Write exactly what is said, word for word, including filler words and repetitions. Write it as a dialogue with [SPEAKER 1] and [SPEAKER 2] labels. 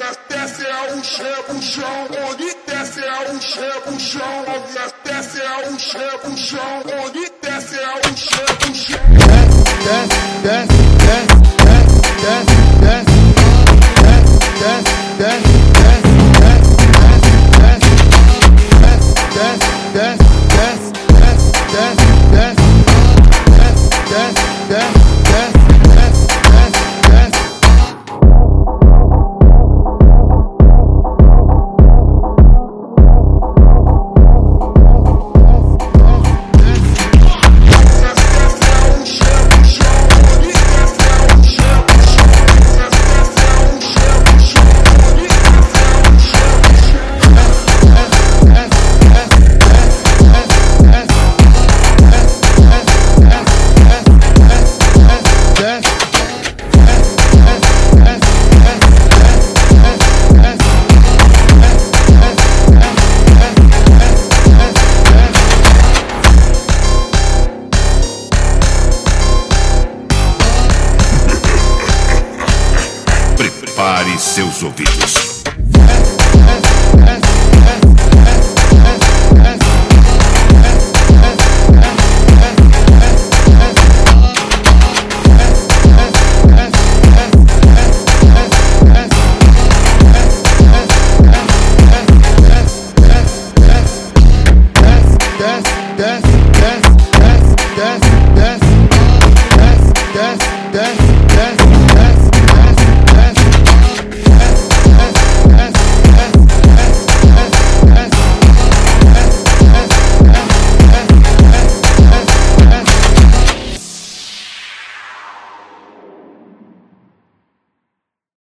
[SPEAKER 1] desce é o rebuchão, onde desce é o rebuchão, desce é o rebuchão, onde desce é o rebuchão. Desce, desce, desce, desce, desce, desce, desce, desce,
[SPEAKER 2] Prepare seus ouvidos.